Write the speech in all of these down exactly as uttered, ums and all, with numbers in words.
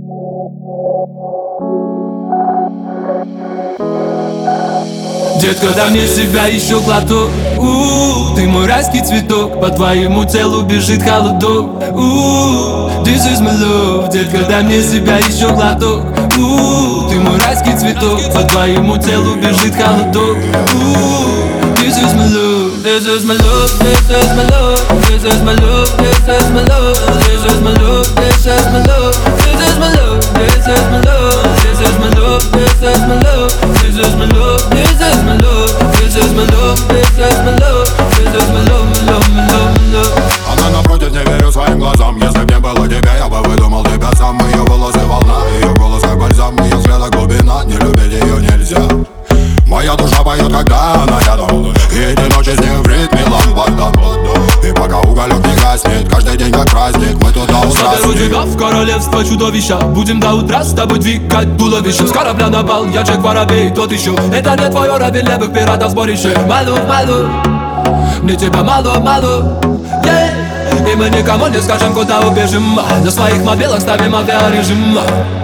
Детка, дай мне себя еще глоток. У-у-у, ты мой райский цветок, по твоему телу бежит холодок. У-у-у, this is my love. Детка, дай мне себя еще глоток. У-у-у, ты мой райский цветок, по твоему телу бежит холодок. У-у-у, this is my love. This is my love, this is my love. This is my love, this is my love. This is my love, this is my love. This is my love, this is my love. This is my love, this is my love. This is my love, this is my love. This is my love, this is my love. This is my love, my love, my love, my love. Она напротив, не верю своим глазам. Если б не было тебя, я бы выдумал тебя сам. Ее волосы волна, ее голос как бальзам. Ее взгляда глубина, не любить ее нельзя. Моя душа поет, когда она рядом. И эти ночи с ней в ритме ламбарда. И пока уголек не гаснет, каждый день как праздник, мы туда утра. Заберу тебя в королевство чудовища. Будем до утра с тобой двигать туловищем. С корабля на бал, я Джек Воробей, тот еще. Это не твой уровень левых пиратов сборище. Малу, малу, мне тебя мало, мало, yeah. И мы никому не скажем, куда убежим. На своих мобилах ставим авиарежим.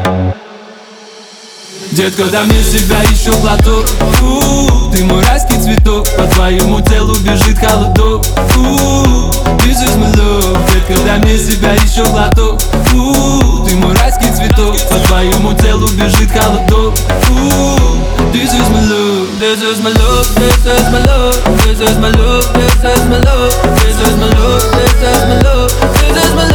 Детка, дай мне себя еще глоток. У-у-у, ты мой райский цветок, по твоему телу бежит холодок. У-у-у, this is my love. Детка, дай мне себя еще глоток. У-у-у, ты мой райский цветок, по твоему телу бежит холодок. У-у-у, this is my love. This is my love, this is my love. This is my love, this is my love. This is my love, this is my love. This is my